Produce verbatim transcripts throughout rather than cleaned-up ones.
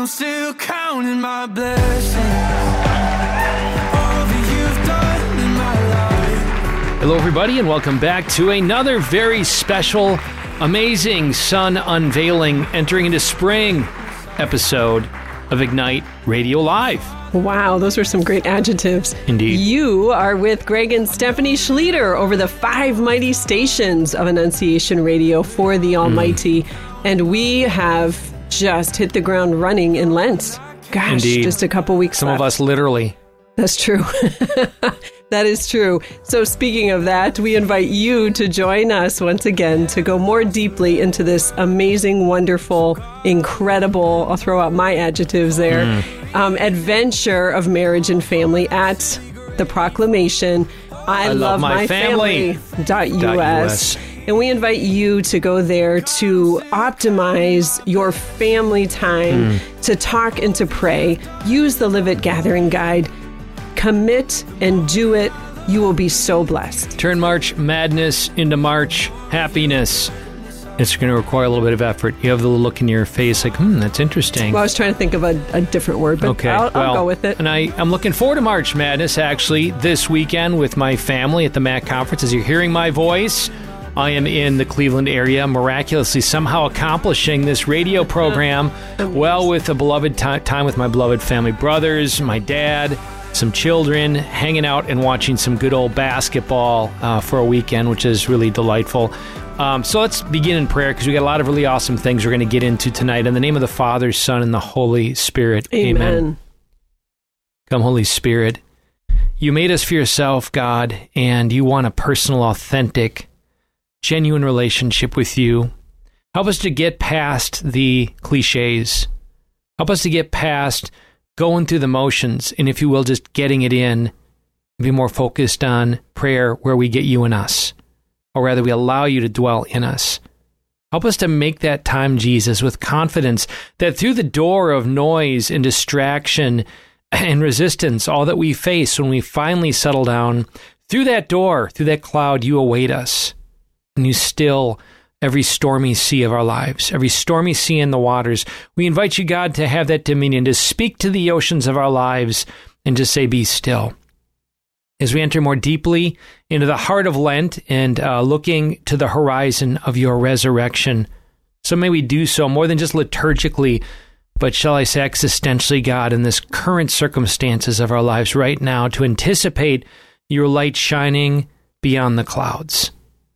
still counting my blessings, all that you've done in my life. Hello, everybody, and welcome back to another very special, amazing sun unveiling, entering into spring episode of Ignite Radio Live. Wow, those were some great adjectives. Indeed. You are with Greg and Stephanie Schlueter over the five mighty stations of Annunciation Radio for the Almighty. Mm. And we have just hit the ground running in Lent. Gosh, Indeed. Just a couple weeks Some left. of us literally. That's true. That is true. So speaking of that, we invite you to join us once again to go more deeply into this amazing, wonderful, incredible, I'll throw out my adjectives there, mm. um, adventure of marriage and family at the proclamation, I, I love, love my, my family. family. Dot U S. And we invite you to go there to optimize your family time, mm. to talk and to pray. Use the Live It Gathering Guide. Commit and do it. You will be so blessed. Turn March madness into March happiness. It's going to require a little bit of effort. You have the look in your face like, hmm, that's interesting. Well, I was trying to think of a, a different word, but okay, I'll, well, I'll go with it. And I, I'm looking forward to March Madness, actually, this weekend with my family at the M A C conference. As you're hearing my voice, I am in the Cleveland area, miraculously somehow accomplishing this radio program well with a beloved t- time with my beloved family brothers, my dad, some children, hanging out and watching some good old basketball uh, for a weekend, which is really delightful. Um, so let's begin in prayer because we got a lot of really awesome things we're going to get into tonight. In the name of the Father, Son, and the Holy Spirit. Amen. Amen. Come, Holy Spirit. You made us for yourself, God, and you want a personal, authentic, genuine relationship with you. Help us to get past the cliches. Help us to get past going through the motions, and if you will, just getting it in, be more focused on prayer where we get you in us, or rather we allow you to dwell in us. Help us to make that time, Jesus, with confidence that through the door of noise and distraction and resistance, all that we face when we finally settle down, through that door, through that cloud, you await us, and you still every stormy sea of our lives, every stormy sea in the waters. We invite you, God, to have that dominion, to speak to the oceans of our lives and just say, be still. As we enter more deeply into the heart of Lent and uh, looking to the horizon of your resurrection, so may we do so more than just liturgically, but shall I say existentially, God, in this current circumstances of our lives right now, to anticipate your light shining beyond the clouds.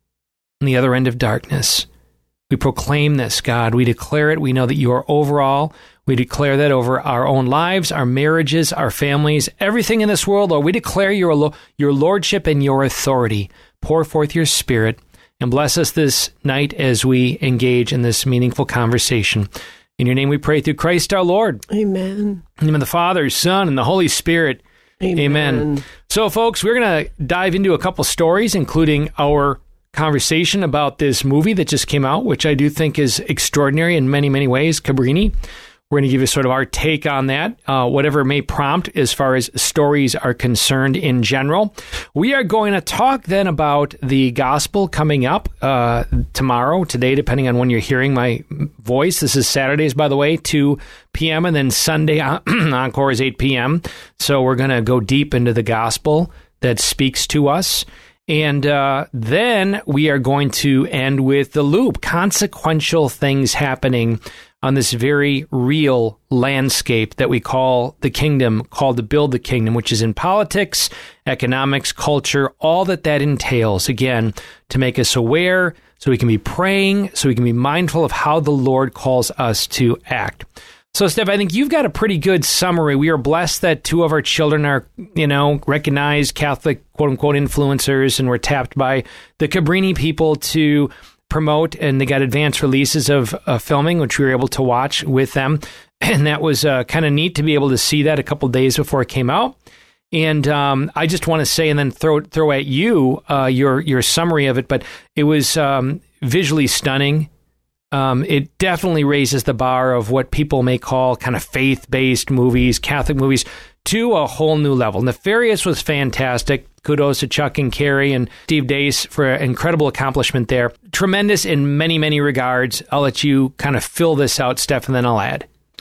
On the other end of darkness. We proclaim this, God. We declare it. We know that you are over all. We declare that over our own lives, our marriages, our families, everything in this world, Lord. We declare your, your lordship and your authority. Pour forth your Spirit and bless us this night as we engage in this meaningful conversation. In your name we pray through Christ our Lord. Amen. In the name of the Father, Son, and the Holy Spirit. Amen. Amen. So, folks, we're going to dive into a couple stories, including our conversation about this movie that just came out, which I do think is extraordinary in many, many ways, Cabrini. We're going to give you sort of our take on that, uh, whatever it may prompt as far as stories are concerned in general. We are going to talk then about the gospel coming up uh, tomorrow, today, depending on when you're hearing my voice. This is Saturdays, by the way, two p.m., and then Sunday encore is eight p.m. So we're going to go deep into the gospel that speaks to us. And uh, then we are going to end with the loop, consequential things happening on this very real landscape that we call the kingdom, called to build the kingdom, which is in politics, economics, culture, all that that entails, again, to make us aware so we can be praying, so we can be mindful of how the Lord calls us to act. So, Steph, I think you've got a pretty good summary. We are blessed that two of our children are, you know, recognized Catholic, quote-unquote, influencers, and were tapped by the Cabrini people to promote, and they got advanced releases of uh, filming, which we were able to watch with them. And that was uh, kind of neat to be able to see that a couple days before it came out. And um, I just want to say, and then throw throw at you uh, your your summary of it, but it was um, visually stunning. Um, it definitely raises the bar of what people may call kind of faith-based movies, Catholic movies, to a whole new level. Nefarious was fantastic. Kudos to Chuck and Carrie and Steve Dace for an incredible accomplishment there. Tremendous in many, many regards. I'll let you kind of fill this out, Steph, and then I'll add.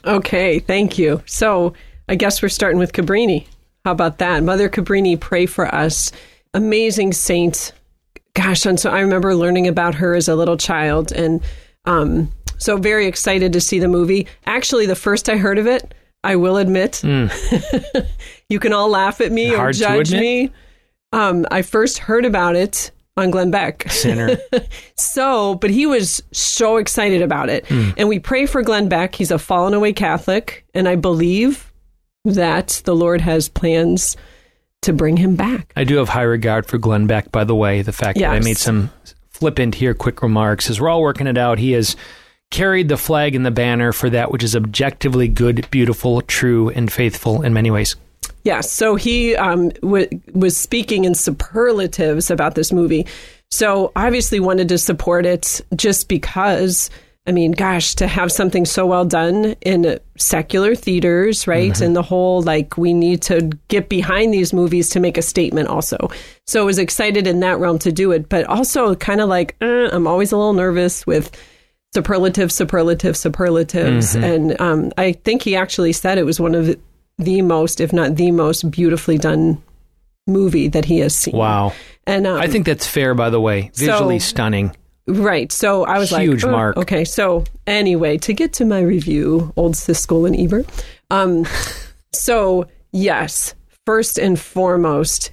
Okay, thank you. So I guess we're starting with Cabrini. How about that? Mother Cabrini, pray for us. Amazing saint. Gosh, and so I remember learning about her as a little child, and um, so very excited to see the movie. Actually, the first I heard of it, I will admit, mm. you can all laugh at me Hard or judge me. Um, I first heard about it on Glenn Beck. Sinner. So, but he was so excited about it. Mm. And we pray for Glenn Beck. He's a fallen away Catholic. And I believe that the Lord has plans to bring him back. I do have high regard for Glenn Beck, by the way. The fact yes. that I made some flippant here, quick remarks, as we're all working it out, he has carried the flag and the banner for that which is objectively good, beautiful, true, and faithful in many ways. Yes, yeah, so he um, w- was speaking in superlatives about this movie. So obviously wanted to support it just because, I mean, gosh, to have something so well done in secular theaters, right? Mm-hmm. And the whole, like, we need to get behind these movies to make a statement also. So I was excited in that realm to do it, but also kind of like, eh, I'm always a little nervous with superlatives, superlatives, superlatives. Mm-hmm. And um, I think he actually said it was one of the, the most, if not the most beautifully done movie that he has seen. Wow. And um, I think that's fair, by the way. Visually so, stunning. Right. So I was Huge like, Huge oh, mark. Okay. So anyway, to get to my review, Old Siskel and Ebert. Um, so yes, first and foremost,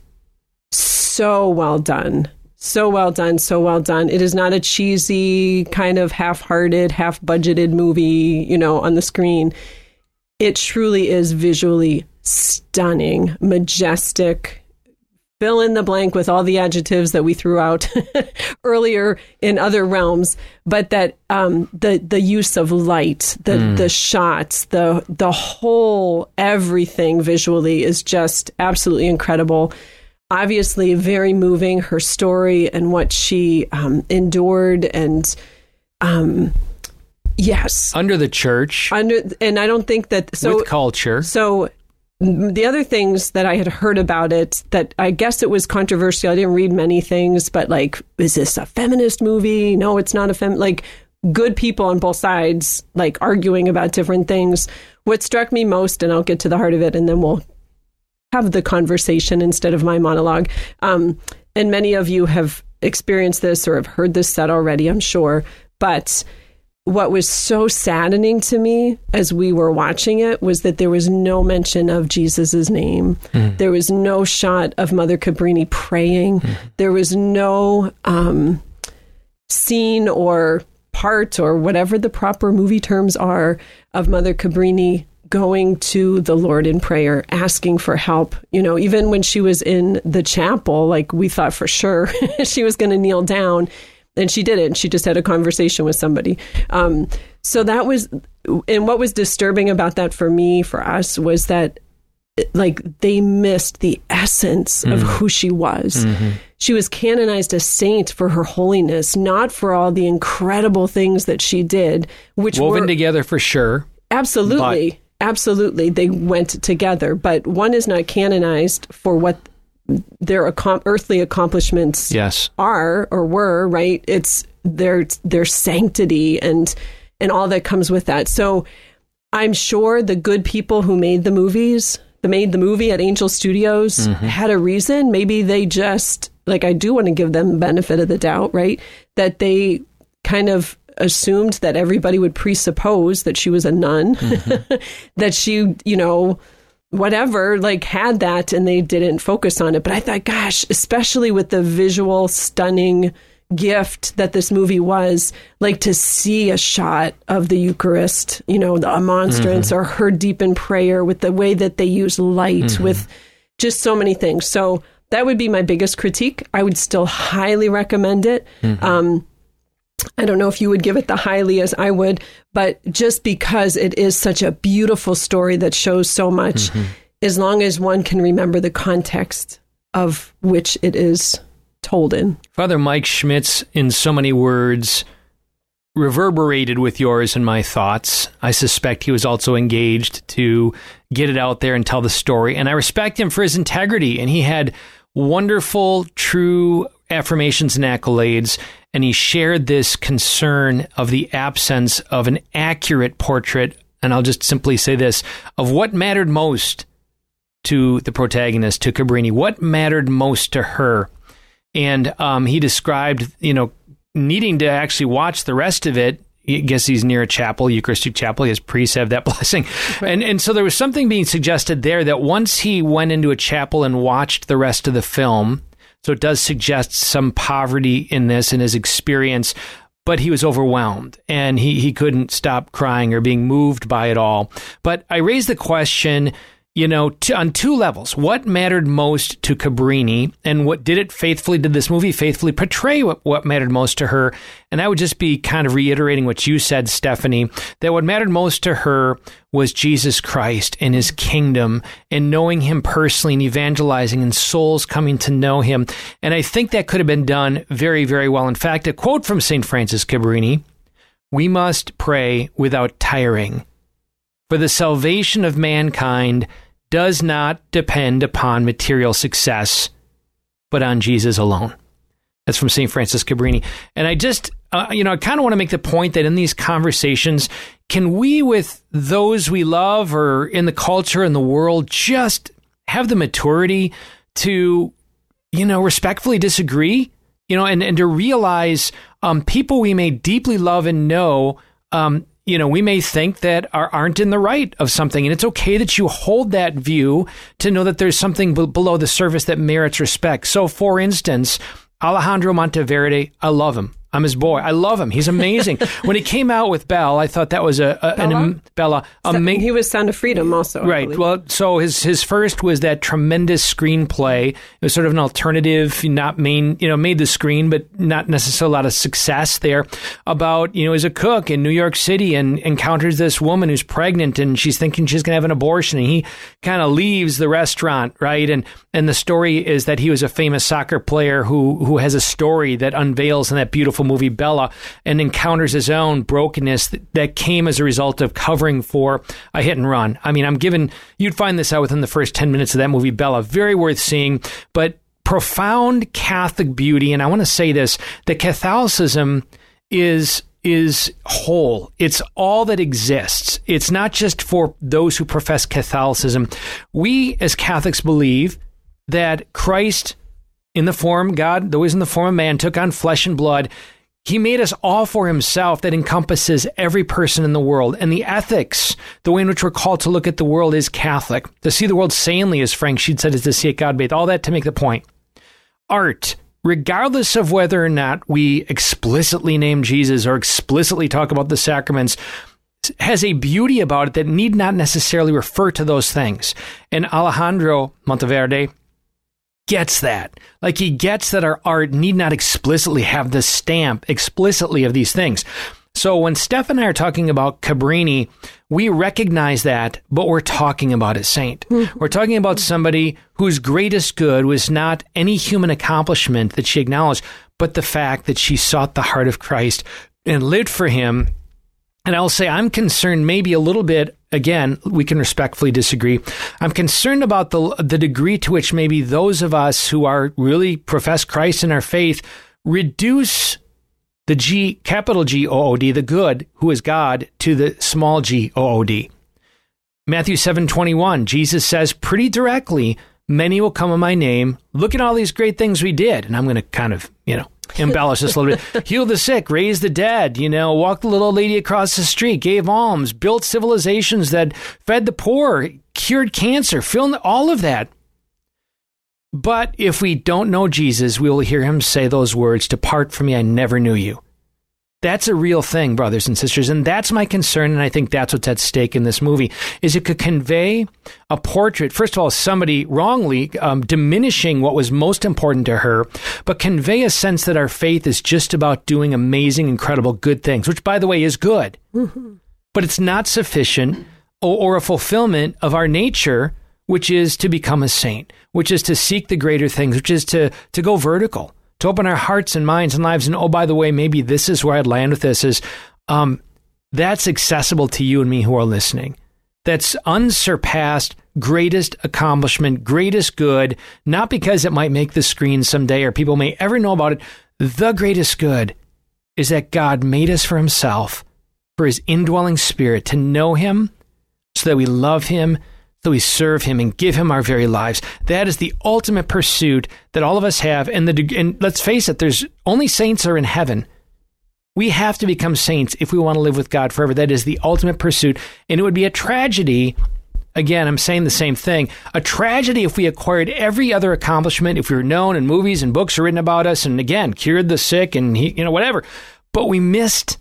so well done. So well done. So well done. It is not a cheesy, kind of half-hearted, half-budgeted movie, you know, on the screen. It truly is visually stunning, majestic. Fill in the blank with all the adjectives that we threw out earlier in other realms, but that um, the the use of light, the mm. the shots, the the whole everything visually is just absolutely incredible. Obviously, very moving. Her story and what she um, endured, and um, yes, under the church, under, and I don't think that so with culture. So. The other things that I had heard about it, that I guess it was controversial. I didn't read many things, but like, is this a feminist movie? No, it's not a fem. Like, good people on both sides, like arguing about different things. What struck me most, and I'll get to the heart of it, and then we'll have the conversation instead of my monologue. Um, and many of you have experienced this or have heard this said already, I'm sure. But what was so saddening to me as we were watching it was that there was no mention of Jesus's name. Mm. There was no shot of Mother Cabrini praying. Mm. There was no um, scene or part or whatever the proper movie terms are of Mother Cabrini going to the Lord in prayer, asking for help. You know, even when she was in the chapel, like we thought for sure she was going to kneel down. And she didn't. She just had a conversation with somebody. Um, so that was, and what was disturbing about that for me, for us, was that like they missed the essence mm. of who she was. Mm-hmm. She was canonized a saint for her holiness, not for all the incredible things that she did, which woven were together for sure. Absolutely. But... Absolutely. They went together. But one is not canonized for what their ac- earthly accomplishments yes. are or were, right? It's their their sanctity and and all that comes with that. So I'm sure the good people who made the movies, that made the movie at Angel Studios, mm-hmm. had a reason. Maybe they just, like, I do want to give them the benefit of the doubt, right? That they kind of assumed that everybody would presuppose that she was a nun, mm-hmm. that she, you know, whatever, like had that, and they didn't focus on it. But I thought, gosh, especially with the visual stunning gift that this movie was, like to see a shot of the Eucharist, you know, the monstrance mm-hmm. or her deep in prayer, with the way that they use light, mm-hmm. with just so many things. So that would be my biggest critique. I would still highly recommend it. Mm-hmm. Um, I don't know if you would give it the highly as I would, but just because it is such a beautiful story that shows so much, mm-hmm. as long as one can remember the context of which it is told in. Father Mike Schmitz, in so many words, reverberated with yours and my thoughts. I suspect he was also engaged to get it out there and tell the story. And I respect him for his integrity. And he had wonderful, true affirmations and accolades. And he shared this concern of the absence of an accurate portrait and I'll just simply say this, of what mattered most to the protagonist, to Cabrini, what mattered most to her. And um, he described, you know, needing to actually watch the rest of it. I guess he's near a chapel, Eucharistic chapel. His priests have that blessing. Right. And and so there was something being suggested there that once he went into a chapel and watched the rest of the film, so it does suggest some poverty in this in his experience, but he was overwhelmed and he, he couldn't stop crying or being moved by it all. But I raised the question, you know, to, on two levels. What mattered most to Cabrini, and what did it faithfully, did this movie faithfully portray what, what mattered most to her? And I would just be kind of reiterating what you said, Stephanie, that what mattered most to her was Jesus Christ and his kingdom and knowing him personally and evangelizing and souls coming to know him. And I think that could have been done very, very well. In fact, a quote from Saint Francis Cabrini, "We must pray without tiring, for the salvation of mankind does not depend upon material success, but on Jesus alone." That's from Saint Francis Cabrini. And I just, uh, you know, I kind of want to make the point that in these conversations, can we, with those we love or in the culture and the world, just have the maturity to, you know, respectfully disagree, you know, and, and to realize um, people we may deeply love and know, um, you know, we may think that are, aren't in the right of something, and it's okay that you hold that view to know that there's something b- below the surface that merits respect. So, for instance, Alejandro Monteverde, I love him. I'm his boy. I love him. He's amazing. When he came out with Belle, I thought that was a, a Bella. an um, Bella. Ama- he was Sound of Freedom also. I right. believe. Well, so his his first was that tremendous screenplay. It was sort of an alternative, not main, you know, made the screen, but not necessarily a lot of success there. About, you know, he's a cook in New York City and encounters this woman who's pregnant and she's thinking she's going to have an abortion, and he kind of leaves the restaurant, right? And and the story is that he was a famous soccer player who who has a story that unveils in that beautiful movie Bella, and encounters his own brokenness that, that came as a result of covering for a hit and run. I mean, I'm given, you'd find this out within the first ten minutes of that movie Bella. Very worth seeing, but profound Catholic beauty. And I want to say this, that Catholicism is is whole. It's all that exists. It's not just for those who profess Catholicism. We as Catholics believe that Christ, in the form, God, though he's in the form of man, took on flesh and blood. He made us all for himself. That encompasses every person in the world. And the ethics, the way in which we're called to look at the world, is Catholic. To see the world sanely, as Frank Sheed said, is to see it God-bathed. All that to make the point. Art, regardless of whether or not we explicitly name Jesus or explicitly talk about the sacraments, has a beauty about it that need not necessarily refer to those things. And Alejandro Monteverde gets that. Like, he gets that our art need not explicitly have the stamp explicitly of these things. So when Steph and I are talking about Cabrini, we recognize that, but we're talking about a saint. We're talking about somebody whose greatest good was not any human accomplishment that she acknowledged, but the fact that she sought the heart of Christ and lived for him. And I'll say I'm concerned maybe a little bit, again, we can respectfully disagree. I'm concerned about the the degree to which maybe those of us who are really profess Christ in our faith reduce the G, capital G O O D, the good, who is God, to the small g O O D. Matthew seven twenty-one, Jesus says pretty directly, many will come in my name. Look at all these great things we did. And I'm going to kind of, you know, embellish this a little bit. Heal the sick, raise the dead, you know, walk the little lady across the street, gave alms, built civilizations that fed the poor, cured cancer, filled all of that. But if we don't know Jesus, we will hear him say those words, "Depart from me, I never knew you." That's a real thing, brothers and sisters, and that's my concern, and I think that's what's at stake in this movie, is it could convey a portrait, first of all, somebody wrongly um, diminishing what was most important to her, but convey a sense that our faith is just about doing amazing, incredible, good things, which, by the way, is good. Mm-hmm. But it's not sufficient or, or a fulfillment of our nature, which is to become a saint, which is to seek the greater things, which is to to go vertical, to open our hearts and minds and lives. And oh, by the way, maybe this is where I'd land with this, is um, that's accessible to you and me who are listening. That's unsurpassed, greatest accomplishment, greatest good, not because it might make the screen someday or people may ever know about it. The greatest good is that God made us for himself, for his indwelling spirit to know him so that we love him, so we serve him and give him our very lives. That is the ultimate pursuit that all of us have. And, the, and let's face it, there's only saints are in heaven. We have to become saints if we want to live with God forever. That is the ultimate pursuit. And it would be a tragedy. Again, I'm saying the same thing. A tragedy if we acquired every other accomplishment, if we were known and movies and books are written about us, and again, cured the sick and, he, you know, whatever. But we missed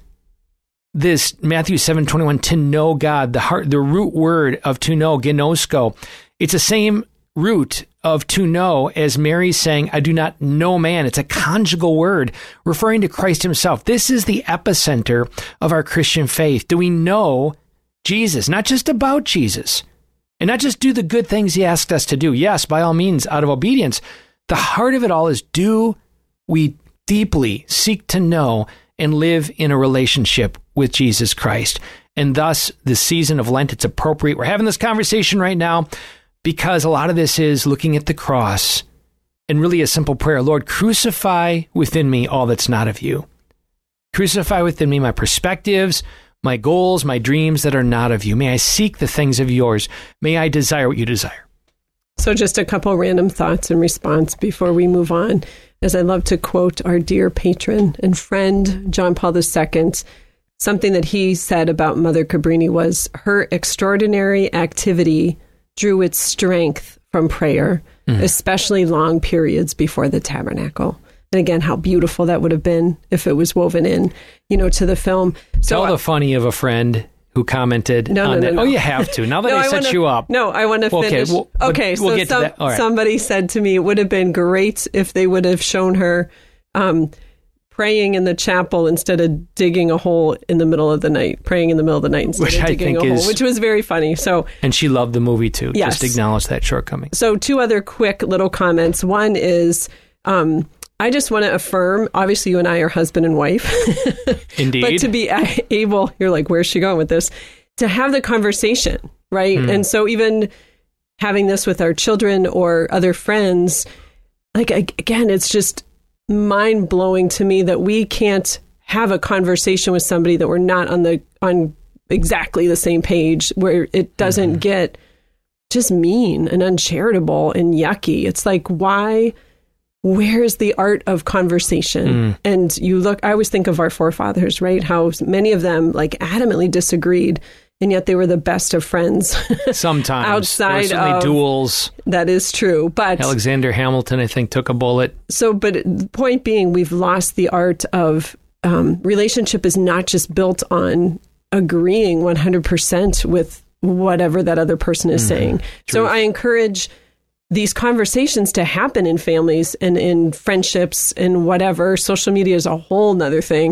this Matthew seven twenty-one, to know God, the heart, the root word of to know, gnosko. It's the same root of to know as Mary saying, I do not know man. It's a conjugal word referring to Christ himself. This is the epicenter of our Christian faith. Do we know Jesus? Not just about Jesus, and not just do the good things he asked us to do. Yes, by all means, out of obedience. The heart of it all is, do we deeply seek to know and live in a relationship with Jesus Christ? And thus, the season of Lent, it's appropriate. We're having this conversation right now because a lot of this is looking at the cross and really a simple prayer. Lord, crucify within me all that's not of you. Crucify within me my perspectives, my goals, my dreams that are not of you. May I seek the things of yours. May I desire what you desire. So just a couple random thoughts in response before we move on, as I love to quote our dear patron and friend, John Paul the Second. Something that he said about Mother Cabrini was, her extraordinary activity drew its strength from prayer, mm. especially long periods before the tabernacle. And again, how beautiful that would have been if it was woven in, you know, to the film. So Tell I, the funny of a friend who commented no, on no, that. no, no. Oh, you have to. Now that no, I I set wanna, you up. No, I want to well, finish. Okay, we'll, okay we'll so get some, to that. All right. somebody said to me, it would have been great if they would have shown her um, praying in the chapel instead of digging a hole in the middle of the night, praying in the middle of the night instead which of I digging think a is, hole, which was very funny. So, and she loved the movie too. Yes. Just acknowledge that shortcoming. So two other quick little comments. One is, um, I just want to affirm, obviously you and I are husband and wife. Indeed. But to be able, you're like, where's she going with this? To have the conversation, right? Mm. And so even having this with our children or other friends, like, again, it's just mind-blowing to me that we can't have a conversation with somebody that we're not on the on exactly the same page, where it doesn't mm-hmm. get just mean and uncharitable and yucky. It's like, why... Where's the art of conversation? Mm. And you look, I always think of our forefathers, right? How many of them like adamantly disagreed, and yet they were the best of friends. Sometimes. Outside there were certainly of duels. That is true. But Alexander Hamilton, I think, took a bullet. So, but the point being, we've lost the art of um, relationship is not just built on agreeing one hundred percent with whatever that other person is mm. saying. True. So I encourage these conversations to happen in families and in friendships and whatever. Social media is a whole nother thing,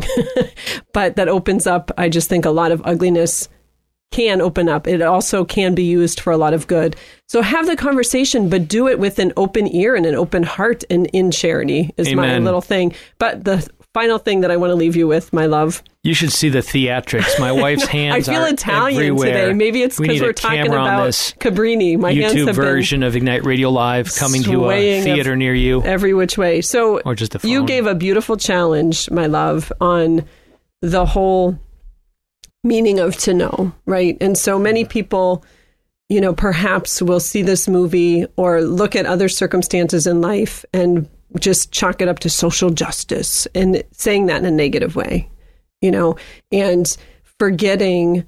but that opens up, I just think, a lot of ugliness can open up. It also can be used for a lot of good. So have the conversation, but do it with an open ear and an open heart and in charity is Amen. My little thing. But the final thing that I want to leave you with, my love. You should see the theatrics. My wife's no, hands I feel are Italian everywhere. today. Maybe it's because we we're talking about Cabrini. My YouTube hands have version been of Ignite Radio Live coming to a theater near you. Every which way. So or just a phone. You gave a beautiful challenge, my love, on the whole meaning of to know, right? And so many people, you know, perhaps will see this movie or look at other circumstances in life and just chalk it up to social justice and saying that in a negative way, you know, and forgetting.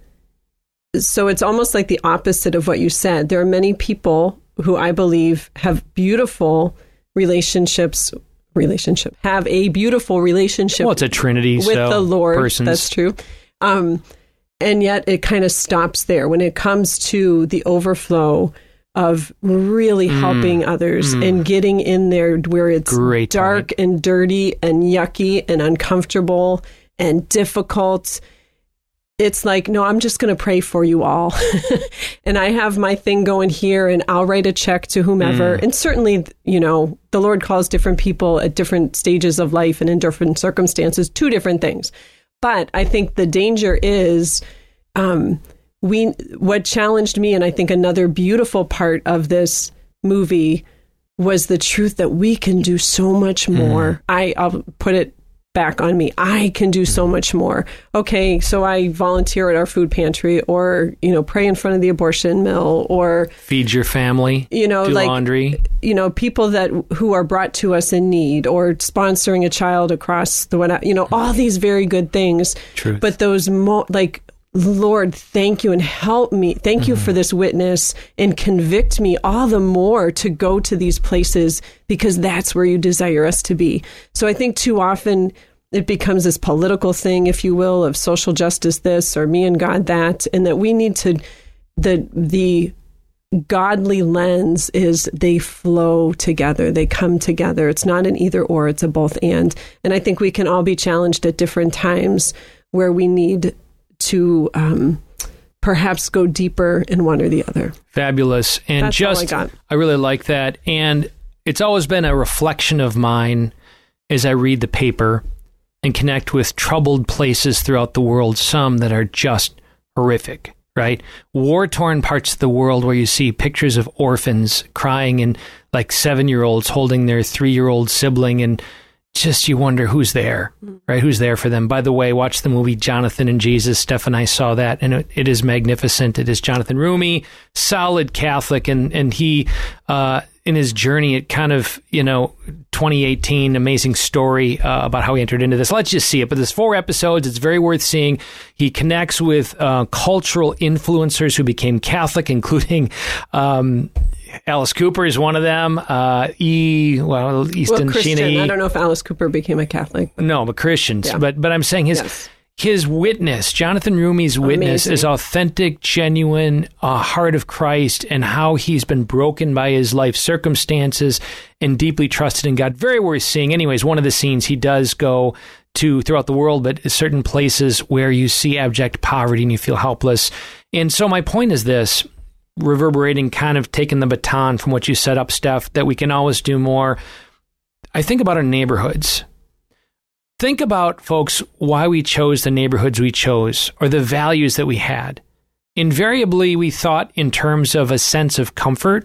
So it's almost like the opposite of what you said. There are many people who I believe have beautiful relationships, relationship, have a beautiful relationship. Well, it's a trinity with so the Lord. Persons. That's true. Um, and yet it kind of stops there when it comes to the overflow of really mm. helping others mm. and getting in there where it's Great dark point. and dirty and yucky and uncomfortable and difficult. It's like, no, I'm just going to pray for you all. And I have my thing going here and I'll write a check to whomever. Mm. And certainly, you know, the Lord calls different people at different stages of life and in different circumstances to different things. But I think the danger is, um, we, what challenged me, and I think another beautiful part of this movie was the truth that we can do so much more. Mm. I, I'll put it back on me. I can do so much more. Okay, so I volunteer at our food pantry, or, you know, pray in front of the abortion mill, or feed your family, you know, do like, laundry. You know, people that who are brought to us in need, or sponsoring a child across the what, you know, all these very good things. Truth. But those mo- like, Lord, thank you and help me. Thank mm-hmm. you for this witness, and convict me all the more to go to these places, because that's where you desire us to be. So I think too often it becomes this political thing, if you will, of social justice this, or me and God that, and that we need to, the the godly lens is they flow together, they come together. It's not an either or, it's a both and. And I think we can all be challenged at different times where we need to um, perhaps go deeper in one or the other. Fabulous. And That's just, all I got. I really like that. And it's always been a reflection of mine as I read the paper and connect with troubled places throughout the world, some that are just horrific, right? War-torn parts of the world where you see pictures of orphans crying, and like seven-year-olds holding their three-year-old sibling, and just you wonder who's there, right? Who's there for them? By the way, watch the movie Jonathan and Jesus. Steph and I saw that, and it, it is magnificent. It is Jonathan Rumi, solid Catholic, and and he, uh, in his journey, it kind of, you know, twenty eighteen, amazing story uh, about how he entered into this. Let's just see it. But there's four episodes. It's very worth seeing. He connects with uh, cultural influencers who became Catholic, including Um, Alice Cooper is one of them. Uh, e well, Easton well, Christian. Sheena. I don't know if Alice Cooper became a Catholic. But no, but Christians. Yeah. But but I'm saying his yes. his witness, Jonathan Rumi's witness, Amazing. is authentic, genuine, uh, heart of Christ, and how he's been broken by his life circumstances and deeply trusted in God. Very worth seeing. Anyways, one of the scenes he does go to throughout the world, but certain places where you see abject poverty and you feel helpless. And so my point is this, reverberating, kind of taking the baton from what you set up, Steph, that we can always do more. I think about our neighborhoods. Think about, folks, why we chose the neighborhoods we chose, or the values that we had. Invariably, we thought in terms of a sense of comfort,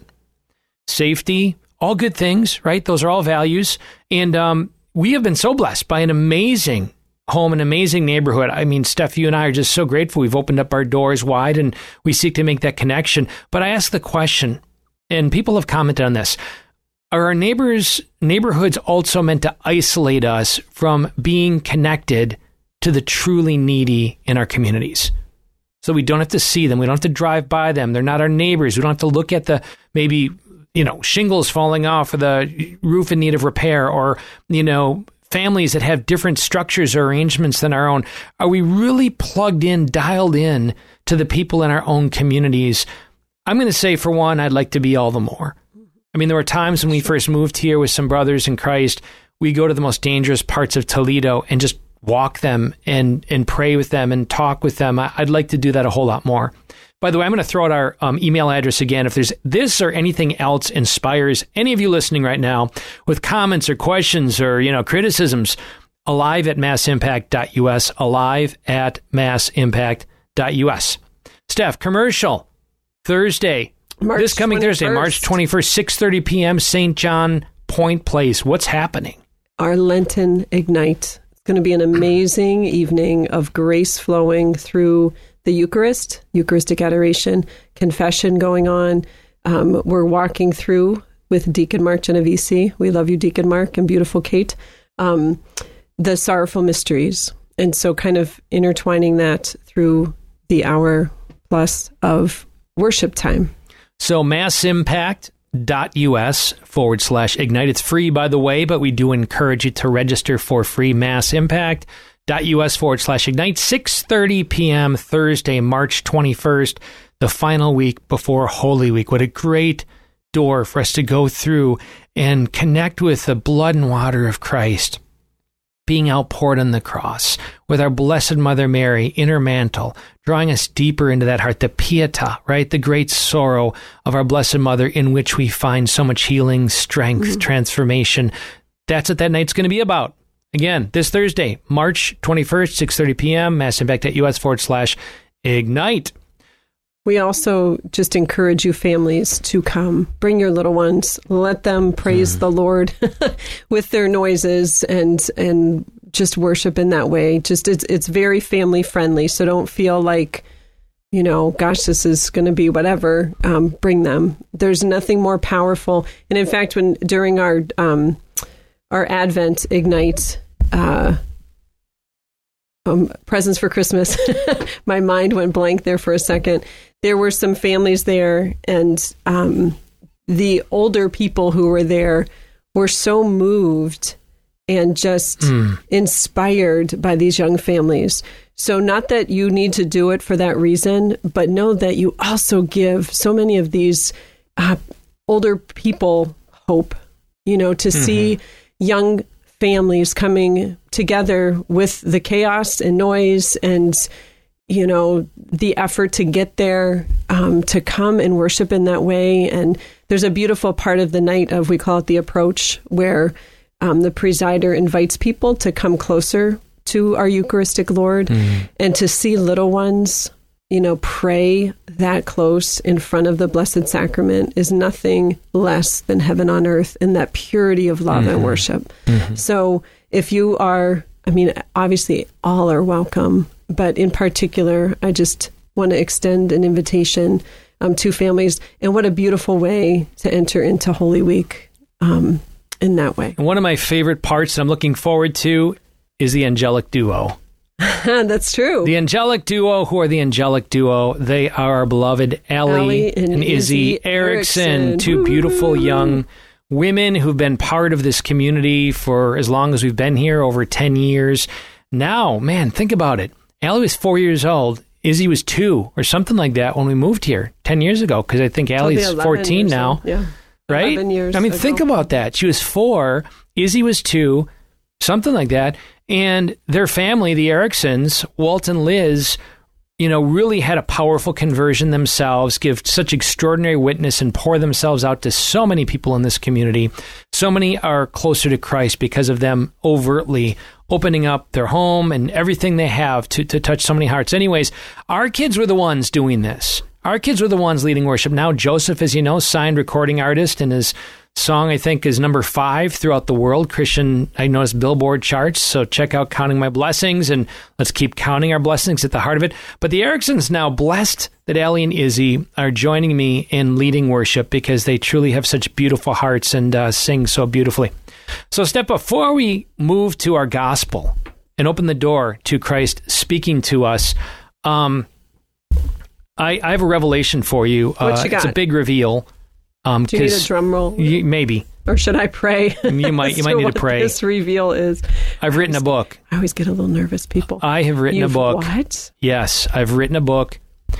safety, all good things, right? Those are all values. And um, we have been so blessed by an amazing home, an amazing neighborhood. I mean, Steph, you and I are just so grateful. We've opened up our doors wide, and we seek to make that connection. But I ask the question, and people have commented on this, are our neighbors, neighborhoods also meant to isolate us from being connected to the truly needy in our communities? So we don't have to see them. We don't have to drive by them. They're not our neighbors. We don't have to look at the maybe, you know, shingles falling off, or the roof in need of repair, or, you know, families that have different structures or arrangements than our own. Are we really plugged in, dialed in to the people in our own communities? I'm going to say, for one, I'd like to be all the more. I mean, there were times when we first moved here with some brothers in Christ, we go to the most dangerous parts of Toledo and just walk them and and pray with them and talk with them. I'd like to do that a whole lot more. By the way, I'm going to throw out our um, email address again. If there's this or anything else inspires any of you listening right now with comments or questions or, you know, criticisms, alive at mass impact dot U S, alive at mass impact dot U S. Steph, commercial, Thursday, March this coming twenty-first. Thursday, March twenty-first, six thirty p.m., Saint John Point Place. What's happening? Our Lenten Ignite. It's going to be an amazing evening of grace flowing through the Eucharist, Eucharistic adoration, confession going on. Um, we're walking through with Deacon Mark Genovese. We love you, Deacon Mark, and beautiful Kate. Um, the sorrowful mysteries. And so kind of intertwining that through the hour plus of worship time. So massimpact.us forward slash ignite. It's free, by the way, but we do encourage you to register for free. massimpact.us forward slash ignite. six thirty p.m. Thursday, March twenty-first, the final week before Holy Week. What a great door for us to go through and connect with the blood and water of Christ being outpoured on the cross, with our Blessed Mother Mary in her mantle, drawing us deeper into that heart, the Pietà, right? The great sorrow of our Blessed Mother, in which we find so much healing, strength, mm-hmm. transformation. That's what that night's going to be about. Again, this Thursday, March twenty-first, six thirty p.m., massimpact.us forward slash ignite. We also just encourage you families to come. Bring your little ones. Let them praise mm. the Lord with their noises, and and just worship in that way. Just it's it's very family friendly. So don't feel like, you know, gosh, this is going to be whatever. Um, bring them. There's nothing more powerful. And in fact, when during our um, our Advent Ignite uh, um, presents for Christmas, my mind went blank there for a second. There were some families there, and um, the older people who were there were so moved and just mm. inspired by these young families. So not that you need to do it for that reason, but know that you also give so many of these uh, older people hope, you know, to mm-hmm. see young families coming together with the chaos and noise and, you know, the effort to get there, um, to come and worship in that way. And there's a beautiful part of the night of, we call it the approach, where um, the presider invites people to come closer to our Eucharistic Lord mm. and to see little ones, you know, pray that close in front of the Blessed Sacrament is nothing less than heaven on earth in that purity of love mm-hmm. and worship. Mm-hmm. So if you are, I mean, obviously all are welcome, but in particular, I just want to extend an invitation um, to families. And what a beautiful way to enter into Holy Week um, in that way. One of my favorite parts that I'm looking forward to is the angelic duo. That's true. The angelic duo, who are the angelic duo? They are our beloved Allie, Allie and, and Izzy, Izzy Erickson, Erickson. Two Woo-hoo. beautiful young women who've been part of this community for as long as we've been here, over ten years. Now, man, think about it. Allie was four years old. Izzy was two or something like that when we moved here ten years ago, because I think Allie's fourteen now. Yeah. Right? Years I mean, ago. Think about that. She was four, Izzy was two, something like that. And their family, the Ericksons, Walt and Liz, you know, really had a powerful conversion themselves, give such extraordinary witness and pour themselves out to so many people in this community. So many are closer to Christ because of them overtly opening up their home and everything they have to, to touch so many hearts. Anyways, our kids were the ones doing this. Our kids were the ones leading worship. Now, Joseph, as you know, signed recording artist, and his song, I think, is number five throughout the world. Christian, I noticed, Billboard charts. So check out Counting My Blessings, and let's keep counting our blessings at the heart of it. But the Ericksons now, blessed that Allie and Izzy are joining me in leading worship, because they truly have such beautiful hearts and uh, sing so beautifully. So, Steph, before we move to our gospel and open the door to Christ speaking to us, um, I, I have a revelation for you. What uh, you got? It's a big reveal. Um, Do you need a drum roll? You, maybe. Or should I pray? You might. You might need to pray. What this reveal is. I've written a book. I always get a little nervous, people. I have written You've a book. What? Yes, I've written a book.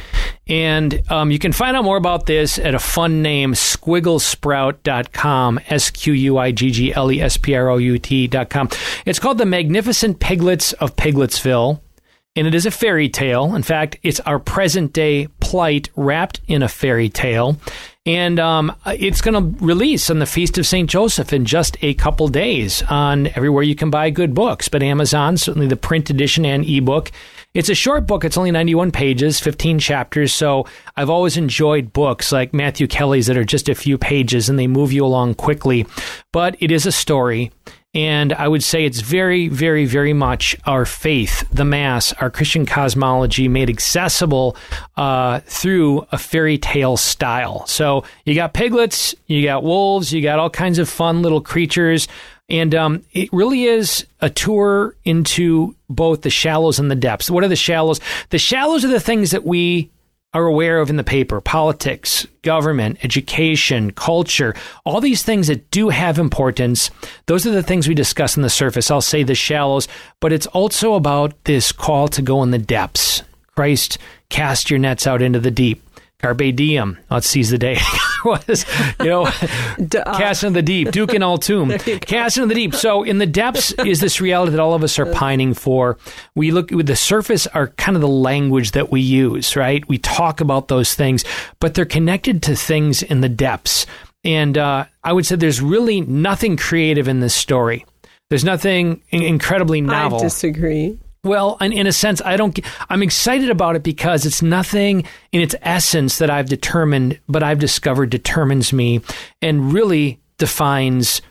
And um, you can find out more about this at a fun name, squiggle sprout dot com, S Q U I G G L E S P R O U T dot com. It's called The Magnificent Piglets of Pigletsville, and it is a fairy tale. In fact, it's our present-day plight wrapped in a fairy tale. And um, it's going to release on the Feast of Saint Joseph in just a couple days on everywhere you can buy good books, but Amazon, certainly the print edition and ebook. It's a short book. It's only ninety-one pages, fifteen chapters. So I've always enjoyed books like Matthew Kelly's that are just a few pages and they move you along quickly. But it is a story. And I would say it's very, very, very much our faith, the Mass, our Christian cosmology made accessible uh, through a fairy tale style. So you got piglets, you got wolves, you got all kinds of fun little creatures. And um, it really is a tour into both the shallows and the depths. What are the shallows? The shallows are the things that we are aware of in the paper: politics, government, education, culture, all these things that do have importance. Those are the things we discuss on the surface. I'll say the shallows, but it's also about this call to go in the depths. Christ, cast your nets out into the deep. Carpe diem. Let's seize the day. Was, you know, cast into the deep, Duke and Altum, cast into the deep. So in the depths is this reality that all of us are pining for. We look with the surface are kind of the language that we use, right? We talk about those things, but they're connected to things in the depths. And uh, I would say there's really nothing creative in this story. There's nothing incredibly novel. I disagree. Well, in, in a sense, I don't. I'm excited about it because it's nothing in its essence that I've determined, but I've discovered determines me and really defines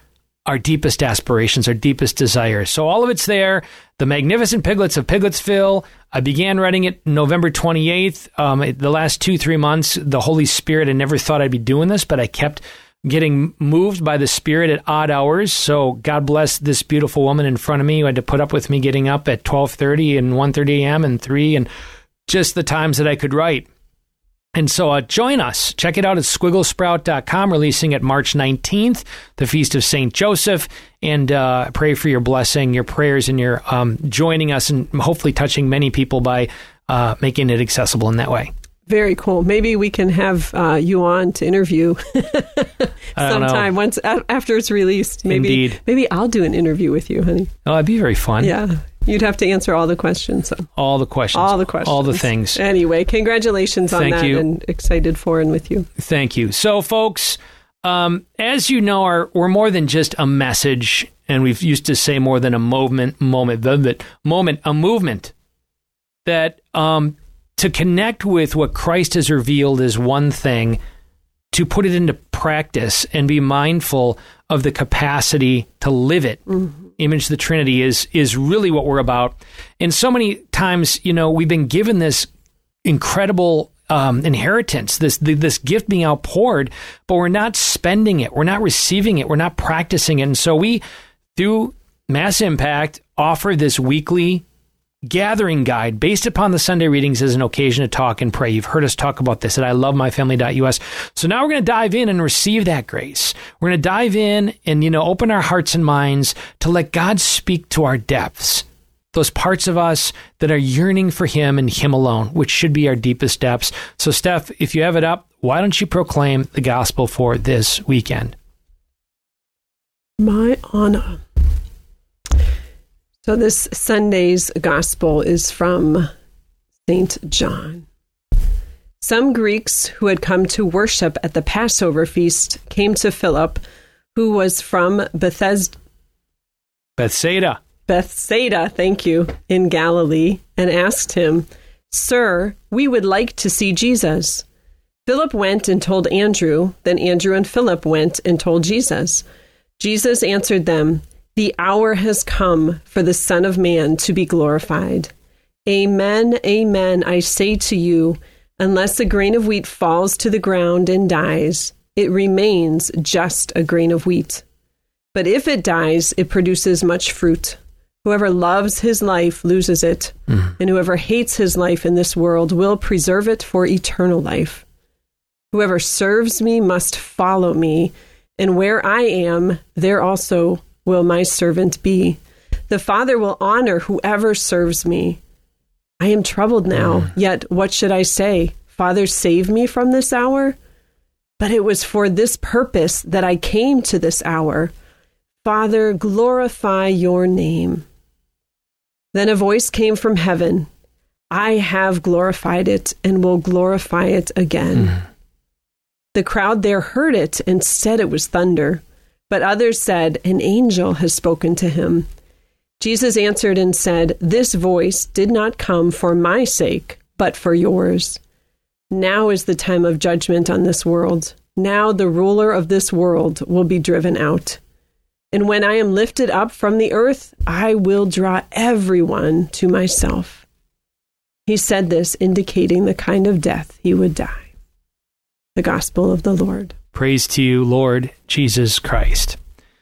our deepest aspirations, our deepest desires. So all of it's there. The Magnificent Piglets of Pigletsville. I began writing it November twenty-eighth. Um, the last two, three months, the Holy Spirit, I never thought I'd be doing this, but I kept getting moved by the Spirit at odd hours. So God bless this beautiful woman in front of me who had to put up with me getting up at twelve thirty and one thirty a.m. and three and just the times that I could write. And so uh, join us. Check it out at squiggle sprout dot com, releasing at March nineteenth, the Feast of Saint Joseph. And uh, pray for your blessing, your prayers, and your um, joining us and hopefully touching many people by uh, making it accessible in that way. Very cool. Maybe we can have uh, you on to interview sometime once a- after it's released. Maybe Indeed. Maybe I'll do an interview with you, honey. Oh, that'd be very fun. Yeah. You'd have to answer all the questions. So. All the questions. All the questions. All the things. Anyway, congratulations on Thank that you. and excited for and with you. Thank you. So, folks, um, as you know, our, we're more than just a message, and we've used to say more than a movement, moment, moment, moment a movement. That um, to connect with what Christ has revealed is one thing, to put it into practice and be mindful of the capacity to live it. Mm-hmm. Image the Trinity is is really what we're about. And so many times, you know, we've been given this incredible um, inheritance, this this gift being outpoured, but we're not spending it. We're not receiving it. We're not practicing it. And so we, through Mass Impact, offer this weekly gathering guide based upon the Sunday readings as an occasion to talk and pray. You've heard us talk about this at I love my family dot U S. So now we're going to dive in and receive that grace. We're going to dive in and, you know, open our hearts and minds to let God speak to our depths, those parts of us that are yearning for Him and Him alone, which should be our deepest depths. So, Steph, if you have it up, why don't you proclaim the gospel for this weekend? My honor. So this Sunday's gospel is from Saint John. Some Greeks who had come to worship at the Passover feast came to Philip, who was from Bethesda. Bethsaida. Bethsaida, thank you, in Galilee, and asked him, "Sir, we would like to see Jesus." Philip went and told Andrew. Then Andrew and Philip went and told Jesus. Jesus answered them, "The hour has come for the Son of Man to be glorified. Amen, amen, I say to you, unless a grain of wheat falls to the ground and dies, it remains just a grain of wheat. But if it dies, it produces much fruit. Whoever loves his life loses it, mm. and whoever hates his life in this world will preserve it for eternal life. Whoever serves me must follow me, and where I am, there also will my servant be. The Father will honor whoever serves me. I am troubled now, mm. yet what should I say? Father, save me from this hour? But it was for this purpose that I came to this hour. Father, glorify your name." Then a voice came from heaven. "I have glorified it and will glorify it again." Mm. The crowd there heard it and said it was thunder. But others said, "An angel has spoken to him." Jesus answered and said, "This voice did not come for my sake, but for yours. Now is the time of judgment on this world. Now the ruler of this world will be driven out. And when I am lifted up from the earth, I will draw everyone to myself." He said this, indicating the kind of death he would die. The Gospel of the Lord. Praise to you, Lord Jesus Christ.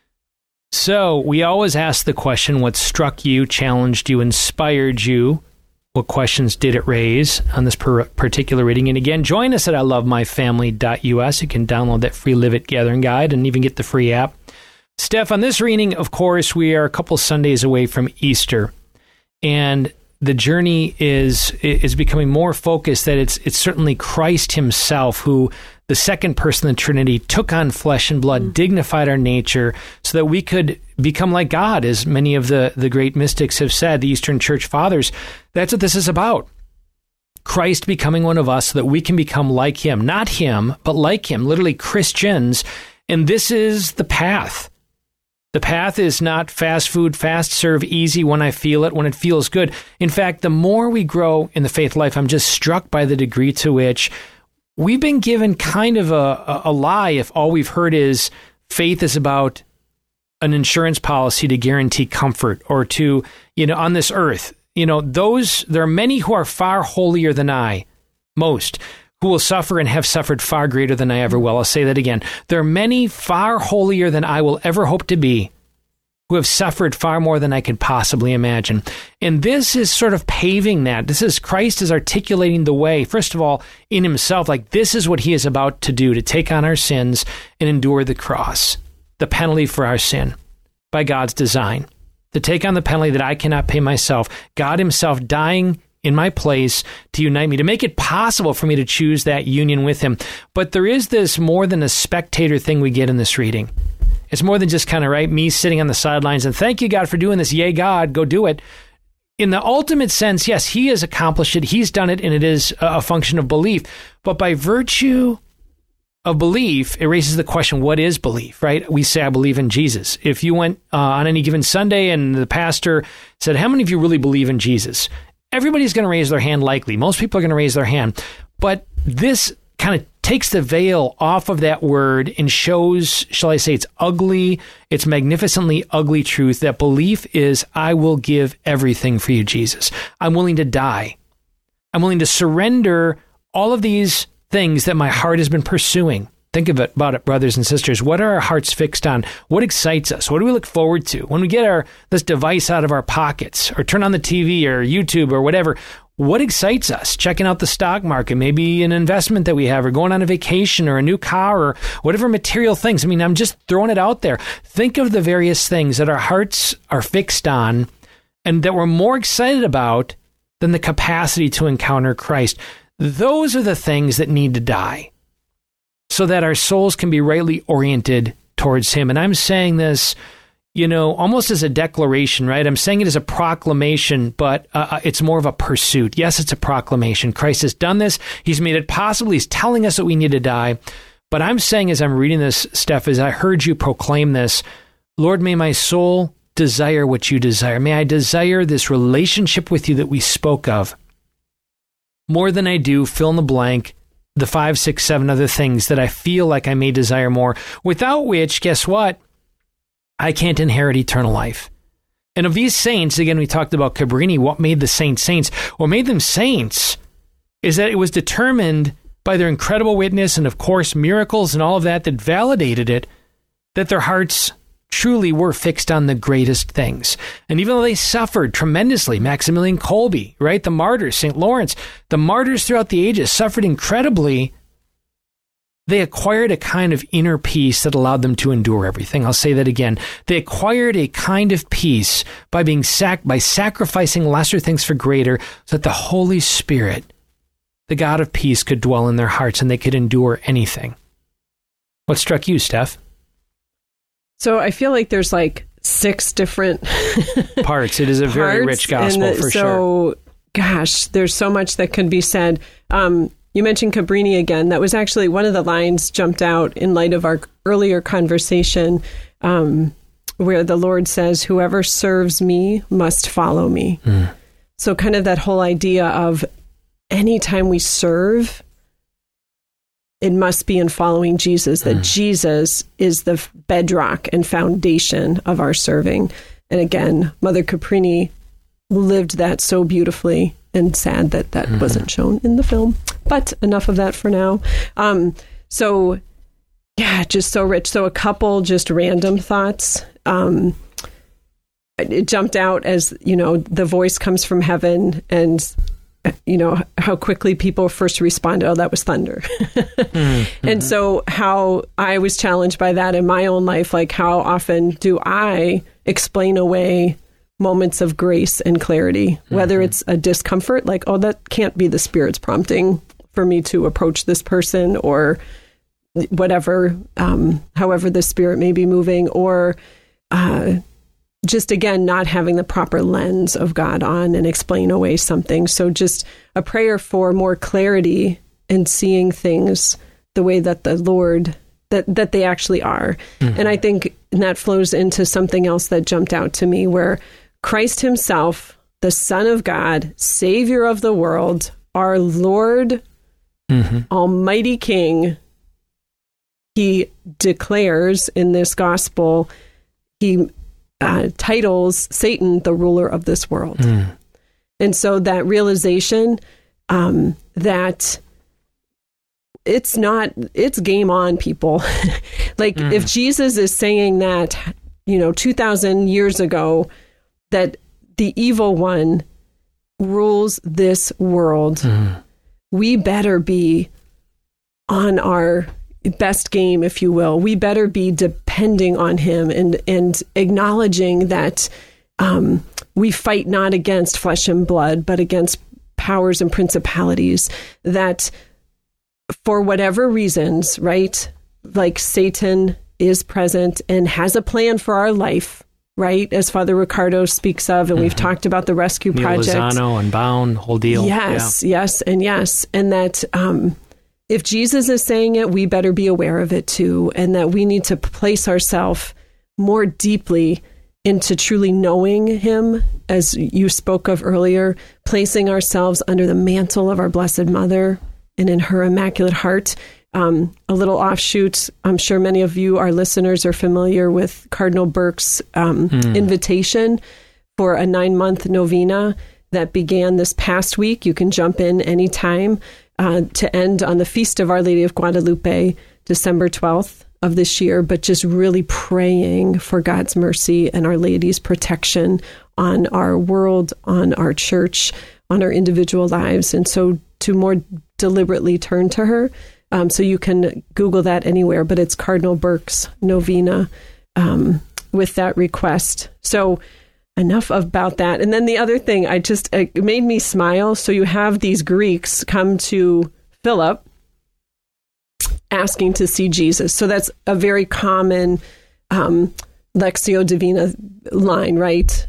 So, we always ask the question, what struck you, challenged you, inspired you? What questions did it raise on this per- particular reading? And again, join us at I love my family dot U S. You can download that free Live It Gathering Guide and even get the free app. Steph, on this reading, of course, we are a couple Sundays away from Easter. And the journey is is becoming more focused that it's it's certainly Christ himself who, the second person of the Trinity, took on flesh and blood, mm. dignified our nature so that we could become like God, as many of the, the great mystics have said, the Eastern Church Fathers. That's what this is about. Christ becoming one of us so that we can become like him. Not him, but like him, literally Christians. And this is the path. The path is not fast food, fast serve, easy when I feel it, when it feels good. In fact, the more we grow in the faith life, I'm just struck by the degree to which we've been given kind of a, a, a lie if all we've heard is faith is about an insurance policy to guarantee comfort or to, you know, on this earth, you know, those, there are many who are far holier than I, most, who will suffer and have suffered far greater than I ever will. I'll say that again. There are many far holier than I will ever hope to be who have suffered far more than I could possibly imagine. And this is sort of paving that. This is Christ is articulating the way, first of all, in himself, like this is what he is about to do, to take on our sins and endure the cross, the penalty for our sin by God's design, to take on the penalty that I cannot pay myself, God himself dying in my place to unite me, to make it possible for me to choose that union with him. But there is this more than a spectator thing we get in this reading. It's more than just kind of, right, me sitting on the sidelines and thank you, God, for doing this. Yay, God, go do it. In the ultimate sense, yes, he has accomplished it. He's done it, and it is a function of belief. But by virtue of belief, it raises the question, what is belief, right? We say, I believe in Jesus. If you went uh, on any given Sunday and the pastor said, how many of you really believe in Jesus? Everybody's going to raise their hand likely. Most people are going to raise their hand. But this kind of takes the veil off of that word and shows, shall I say, it's ugly, it's magnificently ugly truth that belief is, I will give everything for you, Jesus. I'm willing to die. I'm willing to surrender all of these things that my heart has been pursuing. Think of it, about it, brothers and sisters. What are our hearts fixed on? What excites us? What do we look forward to? When we get our this device out of our pockets or turn on the T V or YouTube or whatever, what excites us? Checking out the stock market, maybe an investment that we have, or going on a vacation or a new car or whatever material things. I mean, I'm just throwing it out there. Think of the various things that our hearts are fixed on and that we're more excited about than the capacity to encounter Christ. Those are the things that need to die so that our souls can be rightly oriented towards him. And I'm saying this, you know, almost as a declaration, right? I'm saying it as a proclamation, but uh, it's more of a pursuit. Yes, it's a proclamation. Christ has done this. He's made it possible. He's telling us that we need to die. But I'm saying as I'm reading this, Steph, as I heard you proclaim this, Lord, may my soul desire what you desire. May I desire this relationship with you that we spoke of more than I do, fill in the blank, the five, six, seven other things that I feel like I may desire more, without which, guess what? I can't inherit eternal life. And of these saints, again, we talked about Cabrini, what made the saints saints? What made them saints is that it was determined by their incredible witness and, of course, miracles and all of that that validated it, that their hearts truly were fixed on the greatest things. And even though they suffered tremendously, Maximilian Kolbe, right, the martyrs, Saint Lawrence, the martyrs throughout the ages suffered incredibly, they acquired a kind of inner peace that allowed them to endure everything. I'll say that again. They acquired a kind of peace by being sac- by sacrificing lesser things for greater, so that the Holy Spirit, the God of peace, could dwell in their hearts and they could endure anything. What struck you, Steph? So I feel like there's like six different parts. It is a very rich gospel, the, for so, sure. So, gosh, there's so much that can be said. Um, You mentioned Cabrini again. That was actually one of the lines jumped out in light of our earlier conversation, um, where the Lord says, whoever serves me must follow me. Mm. So kind of that whole idea of anytime we serve, it must be in following Jesus, that mm. Jesus is the bedrock and foundation of our serving. And again, Mother Cabrini lived that so beautifully, and sad that that mm-hmm. wasn't shown in the film. But enough of that for now. Um, so, yeah, just so rich. So a couple just random thoughts. Um, it jumped out as, you know, the voice comes from heaven, and, you know, how quickly people first responded, oh, that was thunder. mm-hmm. And so how I was challenged by that in my own life, like how often do I explain away moments of grace and clarity, whether mm-hmm. it's a discomfort, like, oh, that can't be the Spirit's prompting for me to approach this person, or whatever, um, however the Spirit may be moving, or uh, just, again, not having the proper lens of God on and explain away something. So just a prayer for more clarity and seeing things the way that the Lord, that, that they actually are. Mm-hmm. And I think that flows into something else that jumped out to me, where Christ himself, the Son of God, Savior of the world, our Lord, mm-hmm. Almighty King, he declares in this gospel, he uh, titles Satan the ruler of this world. Mm. And so that realization um, that it's not, it's game on, people. Like mm. if Jesus is saying that, you know, two thousand years ago, that the evil one rules this world, mm. we better be on our best game, if you will. We better be depending on him and, and acknowledging that um, we fight not against flesh and blood, but against powers and principalities, that for whatever reasons, right, like Satan is present and has a plan for our life, right, as Father Ricardo speaks of, and mm-hmm. we've talked about the Rescue Neil Project. Lozano, Unbound, whole deal. Yes, yeah. yes, and yes. And that um, if Jesus is saying it, we better be aware of it too, and that we need to place ourselves more deeply into truly knowing him, as you spoke of earlier, placing ourselves under the mantle of our Blessed Mother and in her Immaculate Heart. Um, a little offshoot, I'm sure many of you, our listeners, are familiar with Cardinal Burke's um, mm. invitation for a nine-month novena that began this past week. You can jump in anytime uh, to end on the Feast of Our Lady of Guadalupe, December twelfth of this year, but just really praying for God's mercy and Our Lady's protection on our world, on our church, on our individual lives. And so to more deliberately turn to her. Um, so you can Google that anywhere, but it's Cardinal Burke's novena um, with that request. So enough about that. And then the other thing, I just, it made me smile. So you have these Greeks come to Philip asking to see Jesus. So that's a very common um, Lectio Divina line, right?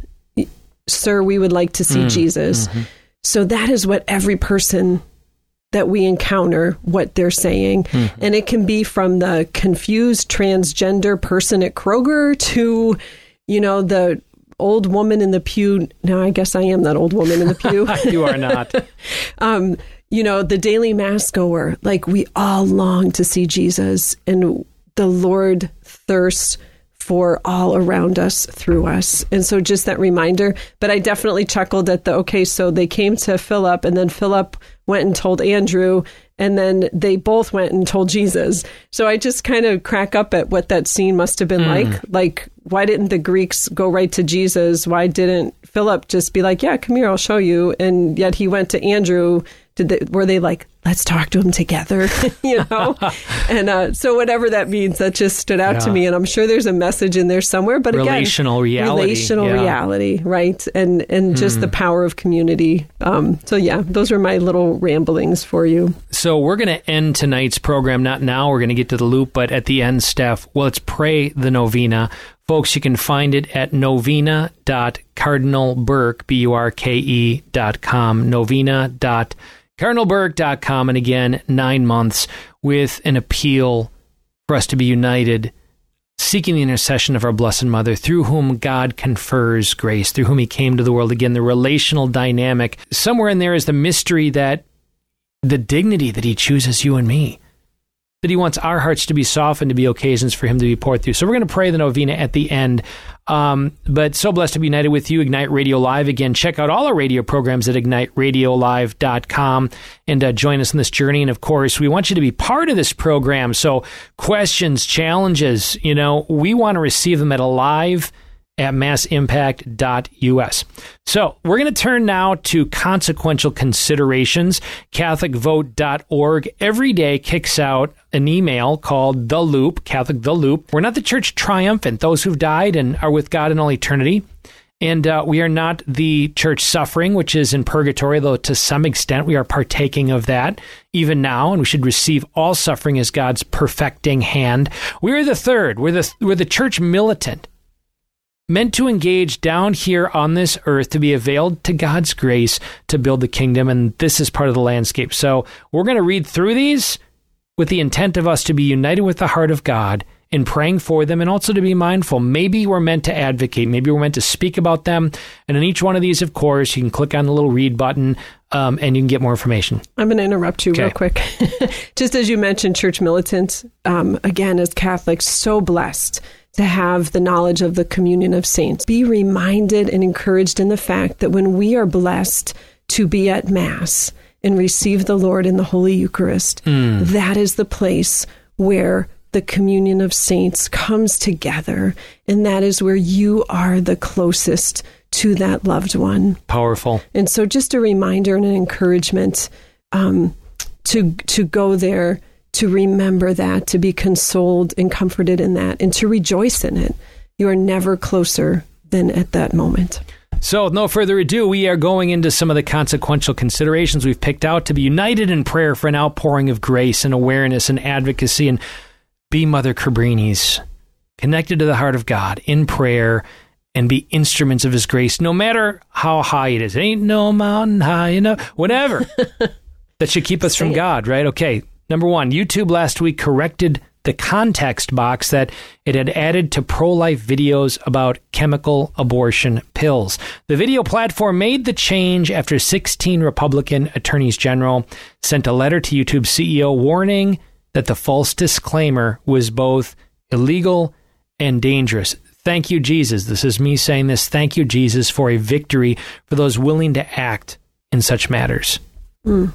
Sir, we would like to see mm, Jesus. Mm-hmm. So that is what every person that we encounter, what they're saying. Mm-hmm. And it can be from the confused transgender person at Kroger to, you know, the old woman in the pew. Now, I guess I am that old woman in the pew. You are not. um, you know, the daily mass goer. Like, we all long to see Jesus, and the Lord thirsts for all around us, through us. And so just that reminder. But I definitely chuckled at the, okay, so they came to Philip, and then Philip went and told Andrew, and then they both went and told Jesus. So I just kind of crack up at what that scene must have been mm. like. Like, why didn't the Greeks go right to Jesus? Why didn't Philip just be like, yeah, come here, I'll show you? And yet he went to Andrew. Did they, were they like, let's talk to him together, you know? And uh, so whatever that means, that just stood out yeah. to me. And I'm sure there's a message in there somewhere. But relational again, reality. Relational yeah. reality, right? And and just mm. the power of community. Um, so yeah, those are my little ramblings for you. So we're going to end tonight's program. Not now, we're going to get to the loop, but at the end, Steph, well, let's pray the novena. Folks, you can find it at novena dot cardinal burke, B U R K E dot com, novena dot cardinal burke dot com. And again, nine months with an appeal for us to be united, seeking the intercession of our Blessed Mother, through whom God confers grace, through whom he came to the world. Again, the relational dynamic. Somewhere in there is the mystery that the dignity that he chooses you and me, that he wants our hearts to be softened, to be occasions for him to be poured through. So we're going to pray the novena at the end. Um, but so blessed to be united with you, Ignite Radio Live. Again, check out all our radio programs at ignite radio live dot com and uh, join us in this journey. And of course, we want you to be part of this program. So questions, challenges, you know, we want to receive them at alive at mass impact dot u s. So we're going to turn now to consequential considerations. Catholic Vote dot org every day kicks out an email called The Loop, Catholic The Loop. We're not the Church Triumphant, those who've died and are with God in all eternity. And uh, we are not the Church Suffering, which is in purgatory, though to some extent we are partaking of that even now, and we should receive all suffering as God's perfecting hand. We are the third. We're the, we're the Church Militant, meant to engage down here on this earth to be availed to God's grace to build the kingdom, and this is part of the landscape. So we're going to read through these with the intent of us to be united with the heart of God in praying for them, and also to be mindful. Maybe we're meant to advocate. Maybe we're meant to speak about them. And in each one of these, of course, you can click on the little read button, um, and you can get more information. I'm going to interrupt you okay. real quick. Just as you mentioned, Church Militant, um, again, as Catholics, so blessed to have the knowledge of the communion of saints. Be reminded and encouraged in the fact that when we are blessed to be at Mass and receive the Lord in the Holy Eucharist, mm. that is the place where the communion of saints comes together, and that is where you are the closest to that loved one. Powerful. And so just a reminder and an encouragement um, to to go there, to remember that, to be consoled and comforted in that, and to rejoice in it. You are never closer than at that moment. So with no further ado, we are going into some of the consequential considerations we've picked out to be united in prayer for an outpouring of grace and awareness and advocacy, and be Mother Cabrinis, connected to the heart of God in prayer, and be instruments of his grace, no matter how high it is. It ain't no mountain high enough, whatever. That should keep us from God, right? Okay, number one, YouTube last week corrected the context box that it had added to pro-life videos about chemical abortion pills. The video platform made the change after sixteen Republican attorneys general sent a letter to YouTube's C E O warning that the false disclaimer was both illegal and dangerous. Thank you, Jesus. This is me saying this. Thank you, Jesus, for a victory for those willing to act in such matters. Mm.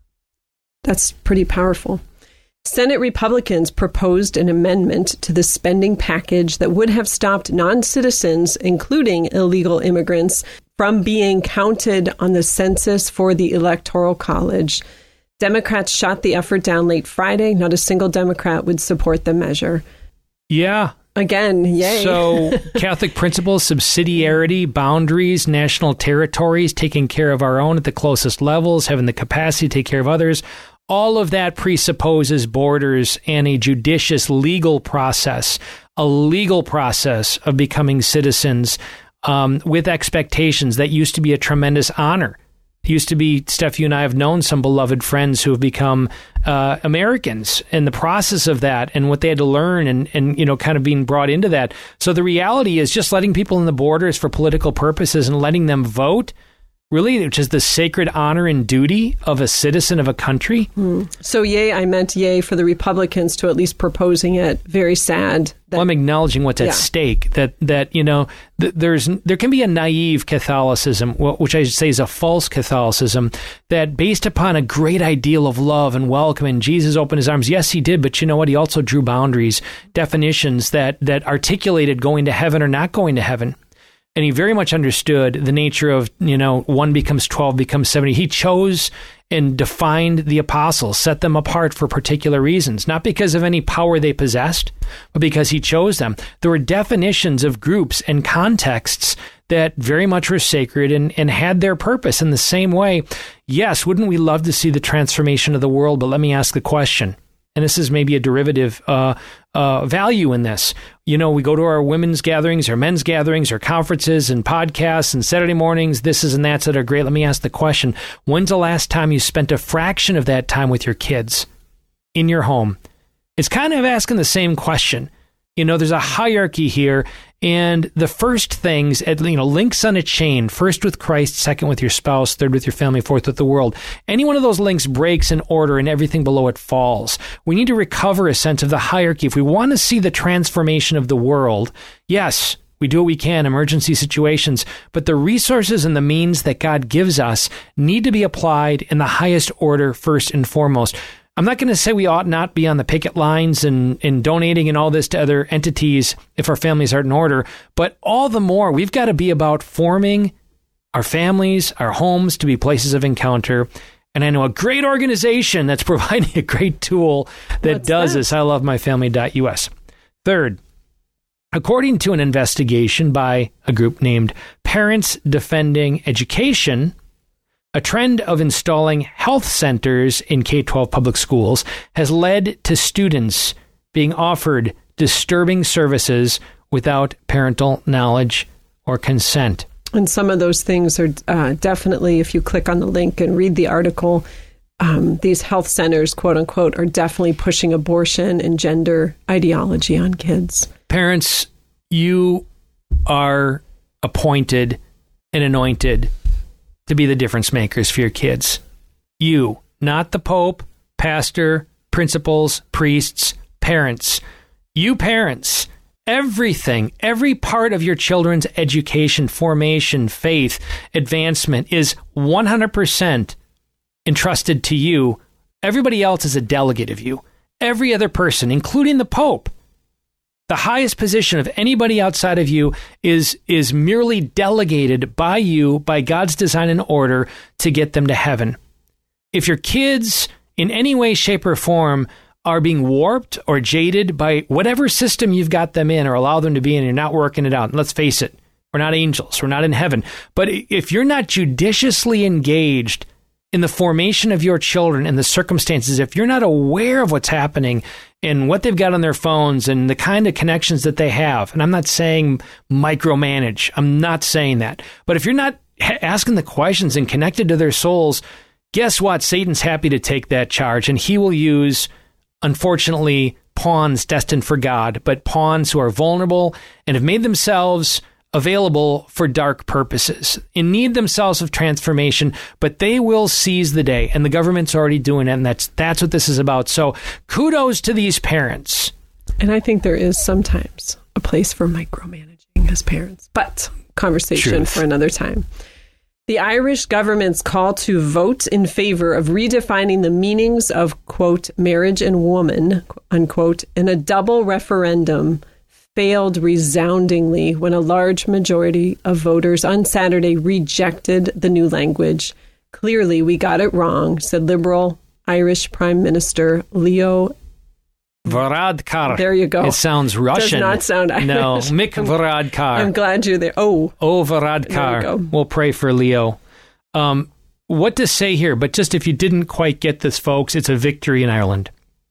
That's pretty powerful. Senate Republicans proposed an amendment to the spending package that would have stopped non-citizens, including illegal immigrants, from being counted on the census for the Electoral College. Democrats shot the effort down late Friday. Not a single Democrat would support the measure. Yeah. Again, yay. So Catholic principles, subsidiarity, boundaries, national territories, taking care of our own at the closest levels, having the capacity to take care of others, all of that presupposes borders and a judicious legal process, a legal process of becoming citizens um, with expectations. That used to be a tremendous honor. It used to be, Steph, you and I have known some beloved friends who have become uh, Americans in the process of that, and what they had to learn, and, and, you know, kind of being brought into that. So the reality is just letting people in the borders for political purposes and letting them vote, really, which is the sacred honor and duty of a citizen of a country. Mm. So yay, I meant yay for the Republicans to at least proposing it. Very sad. That, well, I'm acknowledging what's at yeah. stake, that, that you know, th- there's there can be a naive Catholicism, which I should say is a false Catholicism, that based upon a great ideal of love and welcome, and Jesus opened his arms. Yes, he did, but you know what? He also drew boundaries, definitions that that articulated going to heaven or not going to heaven. And he very much understood the nature of, you know, one becomes twelve, becomes seventy. He chose and defined the apostles, set them apart for particular reasons, not because of any power they possessed, but because he chose them. There were definitions of groups and contexts that very much were sacred and, and had their purpose. In the same way, yes, wouldn't we love to see the transformation of the world? But let me ask the question, and this is maybe a derivative uh, uh, value in this. You know, we go to our women's gatherings, our men's gatherings, our conferences and podcasts and Saturday mornings, this is and that's that are great. Let me ask the question, when's the last time you spent a fraction of that time with your kids in your home? It's kind of asking the same question. You know, there's a hierarchy here, and the first things, you know, links on a chain, first with Christ, second with your spouse, third with your family, fourth with the world. Any one of those links breaks in order and everything below it falls. We need to recover a sense of the hierarchy. If we want to see the transformation of the world, yes, we do what we can, emergency situations, but the resources and the means that God gives us need to be applied in the highest order first and foremost. I'm not going to say we ought not be on the picket lines and, and donating and all this to other entities if our families aren't in order, but all the more we've got to be about forming our families, our homes to be places of encounter. And I know a great organization that's providing a great tool that What's does that? this, I love my family dot U S. Third, according to an investigation by a group named Parents Defending Education, a trend of installing health centers in K twelve public schools has led to students being offered disturbing services without parental knowledge or consent. And some of those things are uh, definitely, if you click on the link and read the article, um, these health centers, quote unquote, are definitely pushing abortion and gender ideology on kids. Parents, you are appointed and anointed to be the difference makers for your kids. You, not the Pope, pastor, principals, priests, parents. You parents Everything, every part of your children's education, formation, faith, advancement is one hundred percent entrusted to you. Everybody else is a delegate of you. Every other person, including the Pope, the highest position of anybody outside of you is, is merely delegated by you, by God's design and order, to get them to heaven. If your kids, in any way, shape, or form, are being warped or jaded by whatever system you've got them in or allow them to be in, you're not working it out. And let's face it, we're not angels. We're not in heaven. But if you're not judiciously engaged in the formation of your children and the circumstances, if you're not aware of what's happening and what they've got on their phones and the kind of connections that they have, and I'm not saying micromanage, I'm not saying that, but if you're not asking the questions and connected to their souls, guess what? Satan's happy to take that charge, and he will use, unfortunately, pawns destined for God, but pawns who are vulnerable and have made themselves available for dark purposes, in need themselves of transformation, but they will seize the day, and the government's already doing it, and that's that's what this is about. So kudos to these parents. And I think there is sometimes a place for micromanaging as parents, but conversation Truth. for another time. The Irish government's call to vote in favor of redefining the meanings of, quote, marriage and woman, unquote, in a double referendum failed resoundingly when a large majority of voters on Saturday rejected the new language. Clearly, we got it wrong, said Liberal Irish Prime Minister Leo Varadkar. There you go. It sounds Russian. Does not sound Irish. No, Mick Varadkar. I'm glad you're there. Oh. Oh, There Varadkar. you go. We'll pray for Leo. Um, what to say here, but just if you didn't quite get this, folks, it's a victory in Ireland.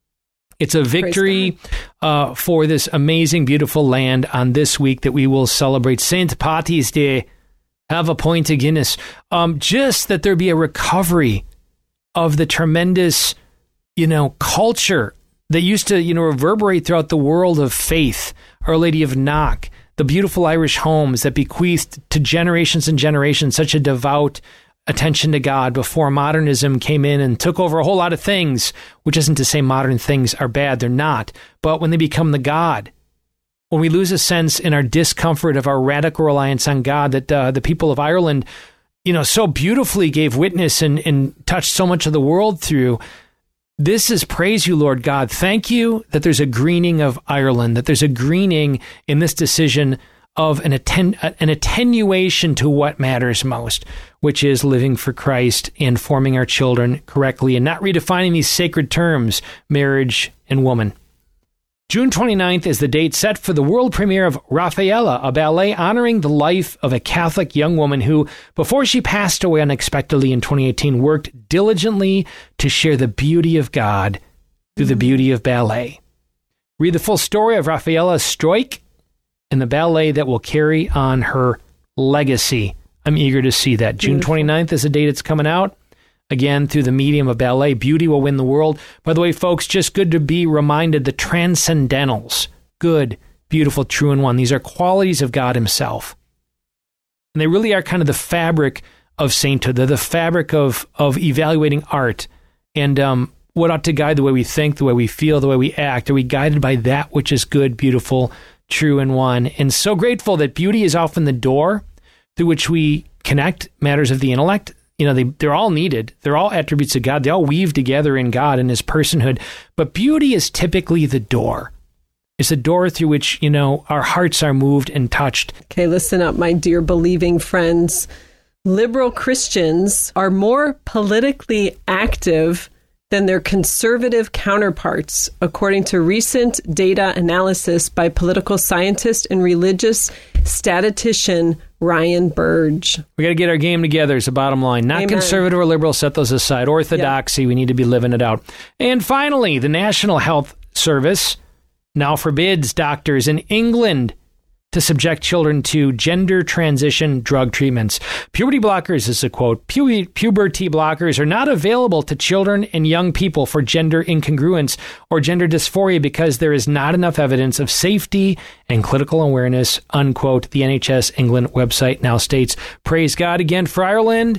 It's a victory uh, for this amazing, beautiful land on this week that we will celebrate Saint Patty's Day. Have a point of Guinness. Um, just that there be a recovery of the tremendous, you know, culture that used to, you know, reverberate throughout the world of faith. Our Lady of Knock, the beautiful Irish homes that bequeathed to generations and generations such a devout attention to God before modernism came in and took over a whole lot of things, which isn't to say modern things are bad, they're not. But when they become the God, when we lose a sense in our discomfort of our radical reliance on God that uh, the people of Ireland, you know, so beautifully gave witness and, and touched so much of the world through, this is praise you, Lord God. Thank you that there's a greening of Ireland, that there's a greening in this decision of an, atten- an attenuation to what matters most, which is living for Christ and forming our children correctly and not redefining these sacred terms, marriage and woman. June twenty-ninth is the date set for the world premiere of Raffaella, a ballet honoring the life of a Catholic young woman who, before she passed away unexpectedly in twenty eighteen, worked diligently to share the beauty of God through the beauty of ballet. Read the full story of Raffaella Stroik in the ballet that will carry on her legacy. I'm eager to see that. June twenty-ninth is the date it's coming out. Again, through the medium of ballet, beauty will win the world. By the way, folks, just good to be reminded the transcendentals, good, beautiful, true, and one. These are qualities of God himself. And they really are kind of the fabric of sainthood. They're the fabric of, of evaluating art. And um, what ought to guide the way we think, the way we feel, the way we act? Are we guided by that which is good, beautiful, true, and one? And so grateful that beauty is often the door through which we connect matters of the intellect. You know, they, they're all needed. They're all attributes of God. They all weave together in God and his personhood. But beauty is typically the door. It's the door through which, you know, our hearts are moved and touched. Okay, listen up, my dear believing friends. Liberal Christians are more politically active than their conservative counterparts, according to recent data analysis by political scientist and religious statistician Ryan Burge. We got to get our game together is the bottom line. Not Amen. Conservative or liberal, set those aside. Orthodoxy, yeah. We need to be living it out. And finally, the National Health Service now forbids doctors in England to subject children to gender transition drug treatments. Puberty blockers is a quote. Pu- puberty blockers are not available to children and young people for gender incongruence or gender dysphoria because there is not enough evidence of safety and clinical awareness, unquote. The N H S England website now states, praise God again for Ireland.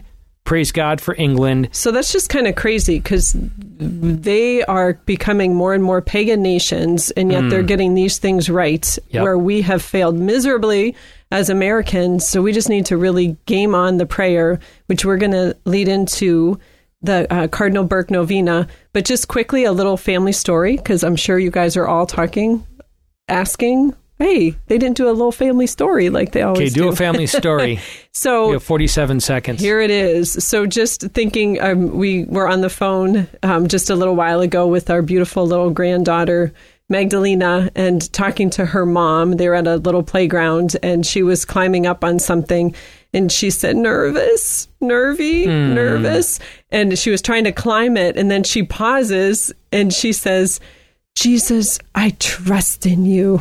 Praise God for England. So that's just kind of crazy because they are becoming more and more pagan nations, and yet mm. they're getting these things right, yep. where we have failed miserably as Americans. So we just need to really game on the prayer, which we're going to lead into the uh, Cardinal Burke Novena. But just quickly, a little family story, because I'm sure you guys are all talking, asking, hey, they didn't do a little family story like they always do. Okay, do do. a family story. So you have forty-seven seconds. Here it is. So just thinking, um, we were on the phone um, just a little while ago with our beautiful little granddaughter, Magdalena, and talking to her mom. They were at a little playground, and she was climbing up on something, and she said, nervous, nervy, mm. nervous. And she was trying to climb it, and then she pauses, and she says, Jesus, I trust in you.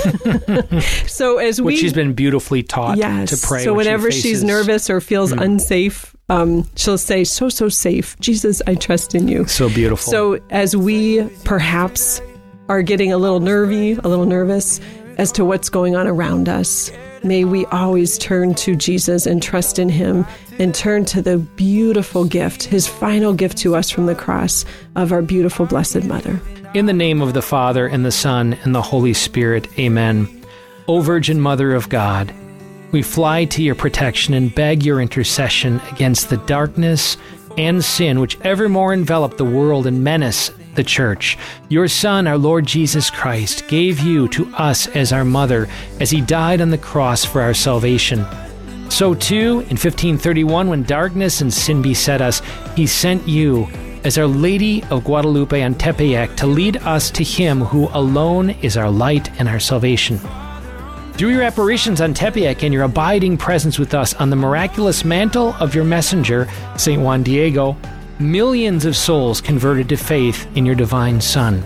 So as we, which she's been beautifully taught yes, to pray. So when whenever she she's nervous or feels mm. unsafe, um, she'll say, so, so safe. Jesus, I trust in you. So beautiful. So as we perhaps are getting a little nervy, a little nervous as to what's going on around us, may we always turn to Jesus and trust in him and turn to the beautiful gift, his final gift to us from the cross of our beautiful Blessed Mother. In the name of the Father, and the Son, and the Holy Spirit, amen. O Virgin Mother of God, we fly to your protection and beg your intercession against the darkness and sin which evermore envelop the world and menace the Church. Your Son, our Lord Jesus Christ, gave you to us as our mother, as he died on the cross for our salvation. So too, in fifteen thirty-one, when darkness and sin beset us, he sent you as Our Lady of Guadalupe on Tepeyac to lead us to him who alone is our light and our salvation. Through your apparitions on Tepeyac and your abiding presence with us on the miraculous mantle of your messenger, Saint Juan Diego, millions of souls converted to faith in your divine Son.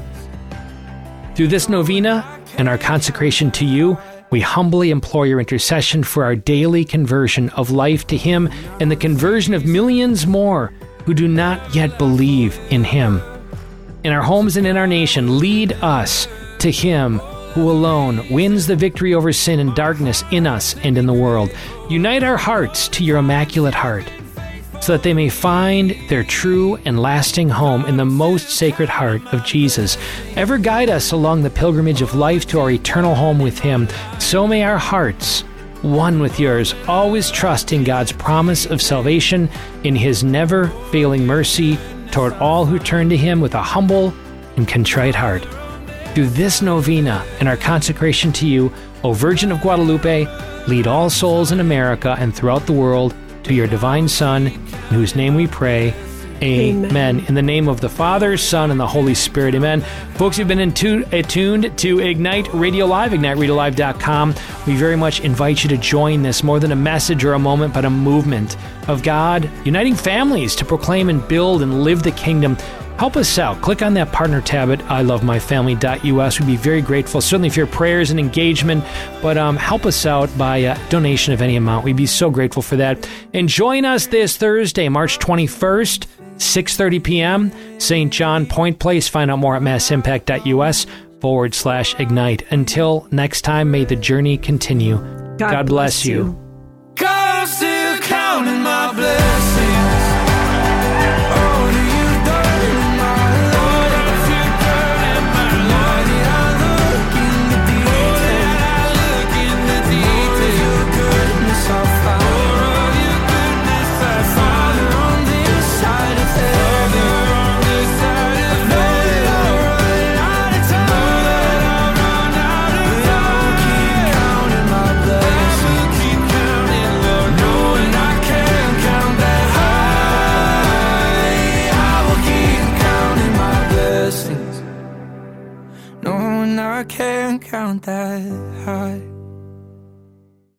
Through this novena and our consecration to you, we humbly implore your intercession for our daily conversion of life to him and the conversion of millions more who do not yet believe in him. In our homes and in our nation, lead us to him who alone wins the victory over sin and darkness in us and in the world. Unite our hearts to your Immaculate Heart, so that they may find their true and lasting home in the most sacred heart of Jesus. Ever guide us along the pilgrimage of life to our eternal home with him. So may our hearts, one with yours, always trust in God's promise of salvation, in his never-failing mercy toward all who turn to him with a humble and contrite heart. Through this novena and our consecration to you, O Virgin of Guadalupe, lead all souls in America and throughout the world to your divine Son, in whose name we pray. Amen. Amen. In the name of the Father, Son, and the Holy Spirit. Amen. Folks, you've been intu- attuned to Ignite Radio Live, ignite radio live dot com. We very much invite you to join this, more than a message or a moment, but a movement of God uniting families to proclaim and build and live the kingdom. Help us out. Click on that partner tab at I love my family dot U S. We'd be very grateful, certainly for your prayers and engagement, but um, help us out by a donation of any amount. We'd be so grateful for that. And join us this Thursday, March twenty-first, six thirty p.m., Saint John Point Place. Find out more at massimpact dot U S forward slash ignite. Until next time, may the journey continue. God, God bless, bless you. you. God, I'm still counting my blessings. I can't count that high.